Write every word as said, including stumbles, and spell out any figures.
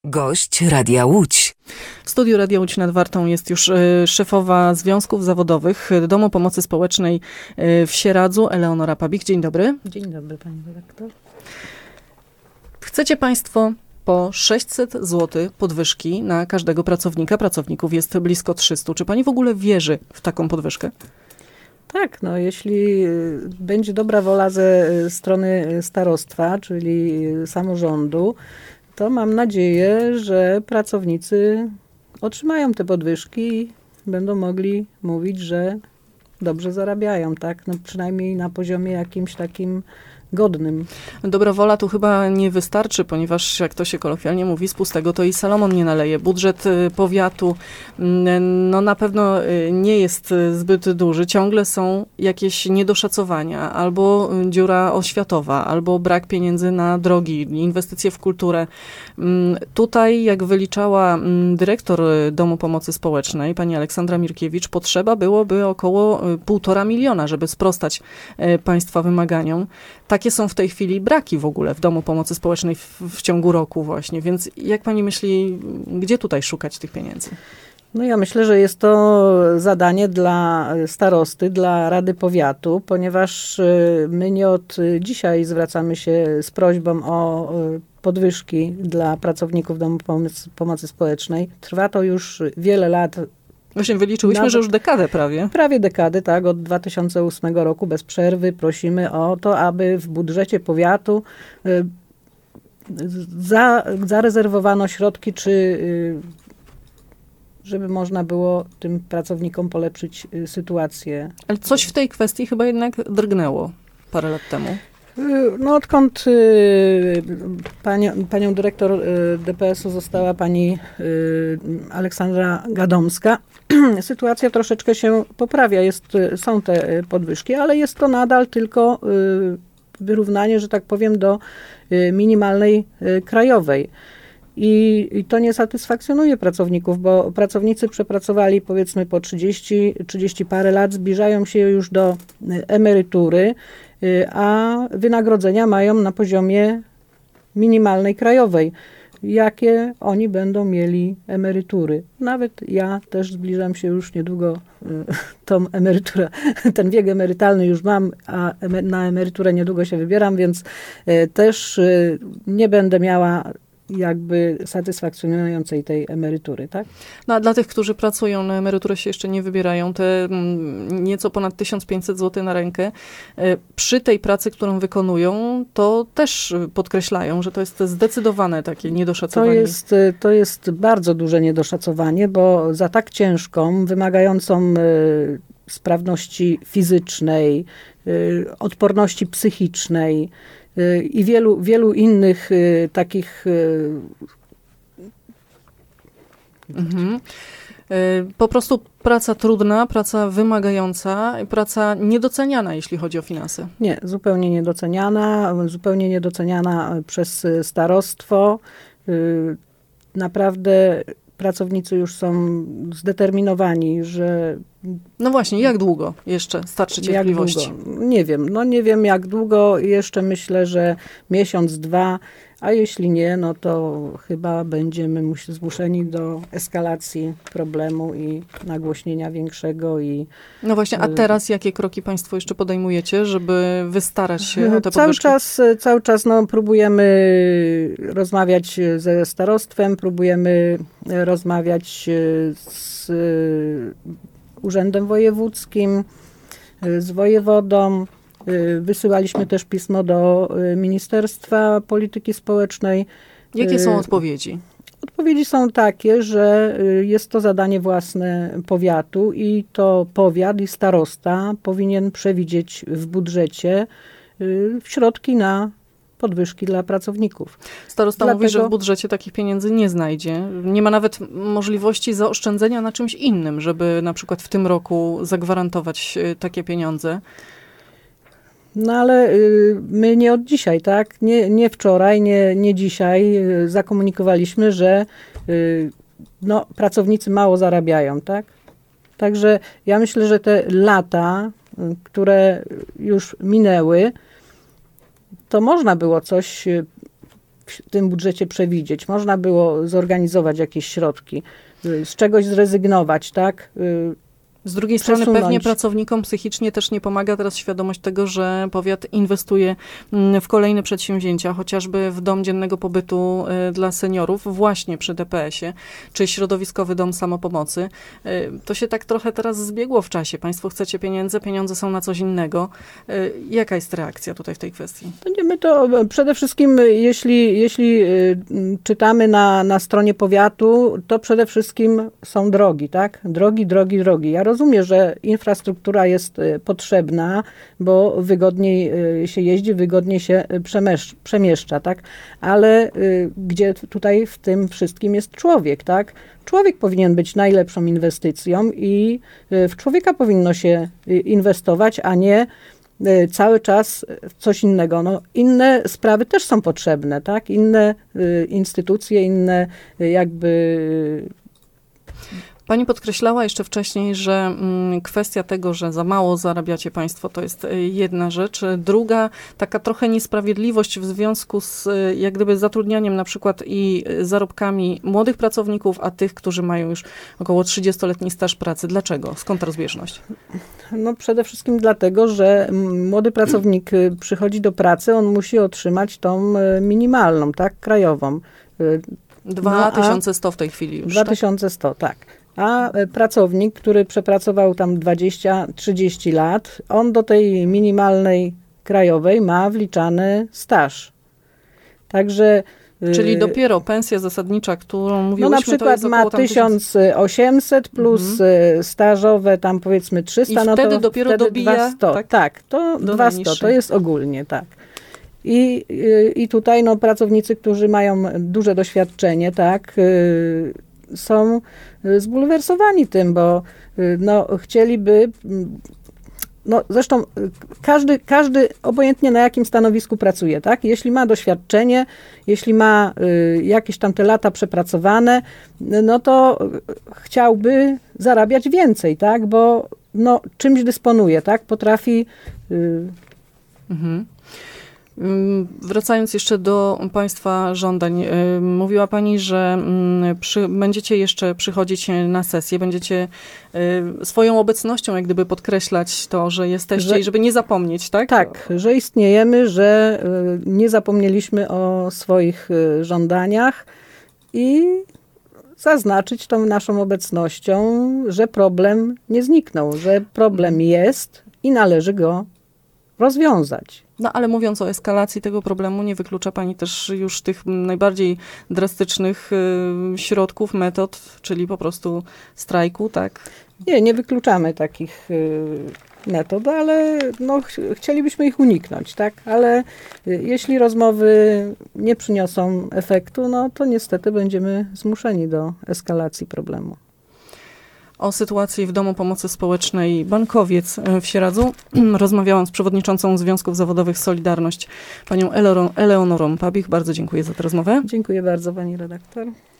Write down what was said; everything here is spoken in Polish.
Gość Radia Łódź. W studiu Radia Łódź nad Wartą jest już szefowa Związków Zawodowych Domu Pomocy Społecznej w Sieradzu, Eleonora Pabik. Dzień dobry. Dzień dobry, pani redaktor. Chcecie państwo po sześćset złotych podwyżki na każdego pracownika. Pracowników jest blisko trzysta. Czy pani w ogóle wierzy w taką podwyżkę? Tak, no jeśli będzie dobra wola ze strony starostwa, czyli samorządu, to mam nadzieję, że pracownicy otrzymają te podwyżki i będą mogli mówić, że dobrze zarabiają, tak? No przynajmniej na poziomie jakimś takim godnym. Dobra wola tu chyba nie wystarczy, ponieważ jak to się kolokwialnie mówi, z pustego to i Salomon nie naleje. Budżet powiatu no na pewno nie jest zbyt duży. Ciągle są jakieś niedoszacowania, albo dziura oświatowa, albo brak pieniędzy na drogi, inwestycje w kulturę. Tutaj, jak wyliczała dyrektor Domu Pomocy Społecznej, pani Aleksandra Mirkiewicz, potrzeba byłoby około półtora miliona, żeby sprostać państwa wymaganiom. Takie są w tej chwili braki w ogóle w Domu Pomocy Społecznej w, w ciągu roku właśnie. Więc jak pani myśli, gdzie tutaj szukać tych pieniędzy? No ja myślę, że jest to zadanie dla starosty, dla Rady Powiatu, ponieważ my nie od dzisiaj zwracamy się z prośbą o podwyżki dla pracowników Domu Pomocy, Pomocy Społecznej. Trwa to już wiele lat. Właśnie wyliczyłyśmy, Nawet, że już dekadę prawie. Prawie dekadę, tak. Od dwa tysiące ósmego roku bez przerwy prosimy o to, aby w budżecie powiatu y, za, zarezerwowano środki, czy y, żeby można było tym pracownikom polepszyć y, sytuację. Ale coś w tej kwestii chyba jednak drgnęło parę lat temu. No odkąd y, panią, panią dyrektor y, D P S u została pani y, Aleksandra Gadomska, sytuacja troszeczkę się poprawia. Jest, są te podwyżki, ale jest to nadal tylko y, wyrównanie, że tak powiem, do y, minimalnej y, krajowej. I, I to nie satysfakcjonuje pracowników, bo pracownicy przepracowali powiedzmy po trzydzieści, trzydzieści parę lat, zbliżają się już do emerytury, a wynagrodzenia mają na poziomie minimalnej krajowej. Jakie oni będą mieli emerytury? Nawet ja też zbliżam się już niedługo tą emeryturę, ten wiek emerytalny już mam, a na emeryturę niedługo się wybieram, więc też nie będę miała jakby satysfakcjonującej tej emerytury, tak? No a dla tych, którzy pracują na emeryturę, się jeszcze nie wybierają, te nieco ponad tysiąc pięćset złotych na rękę, przy tej pracy, którą wykonują, to też podkreślają, że to jest zdecydowane takie niedoszacowanie. To jest, to jest bardzo duże niedoszacowanie, bo za tak ciężką, wymagającą sprawności fizycznej, odporności psychicznej, i wielu, wielu innych y, takich... Y, mhm. y, po prostu praca trudna, praca wymagająca, praca niedoceniana, jeśli chodzi o finanse. Nie, zupełnie niedoceniana, zupełnie niedoceniana przez starostwo. Y, naprawdę pracownicy już są zdeterminowani, że... No właśnie, jak długo jeszcze starczy cierpliwości? Nie wiem, no nie wiem jak długo, jeszcze myślę, że miesiąc, dwa, a jeśli nie, no to chyba będziemy zmuszeni do eskalacji problemu i nagłośnienia większego. I no właśnie, a teraz jakie kroki państwo jeszcze podejmujecie, żeby wystarać się o te cały podwyżki? Czas, cały czas no, próbujemy rozmawiać ze starostwem, próbujemy rozmawiać z Urzędem Wojewódzkim, z wojewodą. Wysyłaliśmy też pismo do Ministerstwa Polityki Społecznej. Jakie są odpowiedzi? Odpowiedzi są takie, że jest to zadanie własne powiatu i to powiat i starosta powinien przewidzieć w budżecie środki na podwyżki dla pracowników. Starosta Dlatego... mówi, że w budżecie takich pieniędzy nie znajdzie. Nie ma nawet możliwości zaoszczędzenia na czymś innym, żeby na przykład w tym roku zagwarantować takie pieniądze. No ale y, my nie od dzisiaj, tak? Nie, nie wczoraj, nie, nie dzisiaj y, zakomunikowaliśmy, że y, no, pracownicy mało zarabiają, tak? Także ja myślę, że te lata, y, które już minęły, to można było coś w tym budżecie przewidzieć. Można było zorganizować jakieś środki, z czegoś zrezygnować, tak? Z drugiej strony przesunąć. pewnie pracownikom psychicznie też nie pomaga teraz świadomość tego, że powiat inwestuje w kolejne przedsięwzięcia, chociażby w dom dziennego pobytu dla seniorów właśnie przy D P S-ie, czy środowiskowy dom samopomocy. To się tak trochę teraz zbiegło w czasie. Państwo chcecie pieniędzy, pieniądze są na coś innego. Jaka jest reakcja tutaj w tej kwestii? My to przede wszystkim, jeśli, jeśli czytamy na, na stronie powiatu, to przede wszystkim są drogi, tak? Drogi, drogi, drogi. Ja rozumiem, że infrastruktura jest potrzebna, bo wygodniej się jeździ, wygodniej się przemieszcza, przemieszcza, tak? Ale gdzie tutaj w tym wszystkim jest człowiek, tak? Człowiek powinien być najlepszą inwestycją i w człowieka powinno się inwestować, a nie cały czas coś innego. No, inne sprawy też są potrzebne, tak? Inne instytucje, inne jakby... Pani podkreślała jeszcze wcześniej, że mm, kwestia tego, że za mało zarabiacie państwo, to jest jedna rzecz. Druga, taka trochę niesprawiedliwość w związku z jak gdyby zatrudnianiem na przykład i zarobkami młodych pracowników, a tych, którzy mają już około trzydziestoletni staż pracy. Dlaczego? Skąd ta rozbieżność? No przede wszystkim dlatego, że młody pracownik przychodzi do pracy, on musi otrzymać tą minimalną, tak, krajową. dwa tysiące sto w tej chwili już. dwa tysiące sto, tak. A pracownik, który przepracował tam dwadzieścia trzydzieści lat, on do tej minimalnej krajowej ma wliczany staż. Także... Czyli dopiero pensja zasadnicza, którą mówiłyśmy, no na przykład to jest ma tysiąc osiemset plus mhm. stażowe tam powiedzmy trzysta, I no wtedy to dopiero wtedy dobija, dwieście, tak? Tak, to dwieście, to jest ogólnie, tak. I, i tutaj no, pracownicy, którzy mają duże doświadczenie, tak, są zbulwersowani tym, bo no, chcieliby, no zresztą każdy, każdy obojętnie na jakim stanowisku pracuje, tak? Jeśli ma doświadczenie, jeśli ma y, jakieś tam te lata przepracowane, no to chciałby zarabiać więcej, tak? Bo no, czymś dysponuje, tak? Potrafi... Y, mhm. Wracając jeszcze do Państwa żądań, mówiła Pani, że przy, będziecie jeszcze przychodzić na sesję, będziecie swoją obecnością jak gdyby podkreślać to, że jesteście że, i żeby nie zapomnieć, tak? Tak, że istniejemy, że nie zapomnieliśmy o swoich żądaniach i zaznaczyć tą naszą obecnością, że problem nie zniknął, że problem jest i należy go rozwiązać. No ale mówiąc o eskalacji tego problemu, nie wyklucza Pani też już tych najbardziej drastycznych y, środków, metod, czyli po prostu strajku, tak? Nie, nie wykluczamy takich y, metod, ale no, ch chcielibyśmy ich uniknąć, tak? Ale y, jeśli rozmowy nie przyniosą efektu, no to niestety będziemy zmuszeni do eskalacji problemu. O sytuacji w Domu Pomocy Społecznej Bankowiec w Sieradzu rozmawiałam z przewodniczącą Związków Zawodowych Solidarność, panią Eleonorą Pabich. Bardzo dziękuję za tę rozmowę. Dziękuję bardzo, pani redaktor.